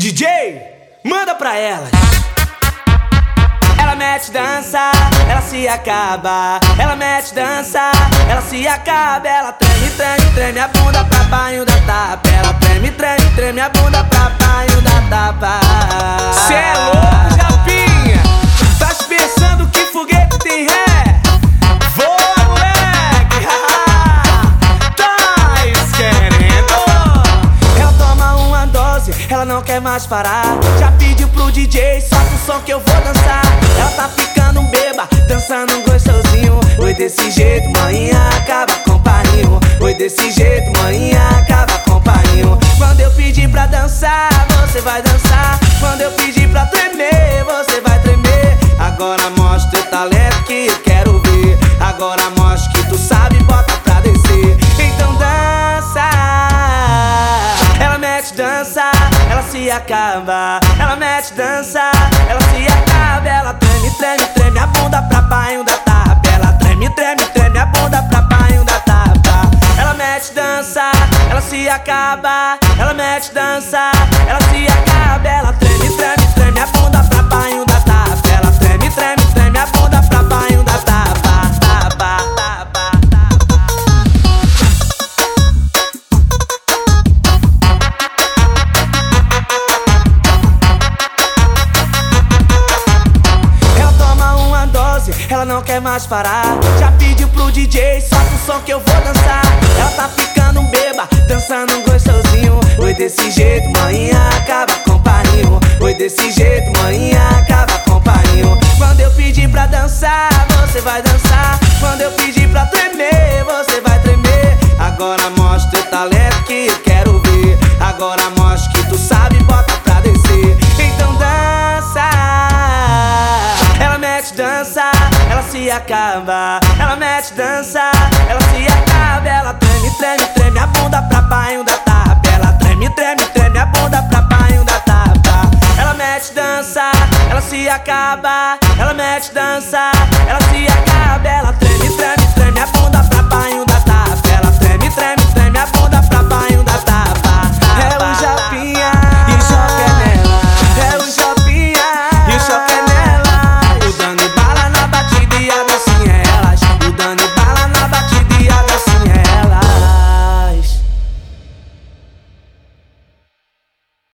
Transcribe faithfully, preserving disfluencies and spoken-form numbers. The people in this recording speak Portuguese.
D J, manda pra elas. Ela mete dança, ela se acaba. Ela mete dança, ela se acaba. Ela treme, treme, treme a bunda pra baixo da tapa. Ela treme, treme, treme a bunda pra baixo da tapa. Cê é louco, Japinha? Tá pensando que foguete tem ré? Voa, moleque! Tá querendo? Ela toma uma dose, ela não quer mais parar. Já pediu pro D J, solta o som que eu vou dançar. Ela tá ficando beba, dançando gostosinho. Oi, desse jeito, manhã acaba com painho. Oi, desse jeito, manhã acaba com painho. Quando eu pedir pra dançar, você vai dançar. Quando eu pedir pra tremer, você vai tremer. Agora mostra teu talento que eu quero ver. Agora mostra que tu sabe, bota pra descer. Então dança. Ela mete dança, ela se acaba. Ela mete dança, ela se acaba. Ela treme, treme, treme a bunda pra baixo da tapa. Ela treme, treme, treme a bunda pra baixo da tapa. Ela mete dança, ela se acaba. Ela mete dança, ela se acaba. Ela treme, treme, treme a bunda pra baixo da tapa. Ela treme, treme, treme a bunda pra baixo da tapa. Tapa, tapa, ela não quer mais parar. Já pediu pro D J, solta o som que eu vou dançar. Ela tá ficando beba, dançando gostosinho. Oi, desse jeito, manhã acaba com painho. Oi, desse jeito, manhã acaba com painho. Quando eu pedir pra dançar, você vai dançar. Quando eu pedir pra tremer, você vai tremer. Agora mostra teu talento que eu quero ver. Agora mostra que tu sabe, bota pra descer. Então dança. Ela mete dança, ela se acaba. Ela mete dança, ela se acaba. Ela treme, treme, treme a bunda pra baixo da tapa. Ela treme, treme, treme a bunda pra baixo da tapa. Ela mete dança, ela se acaba. Ela mete dança,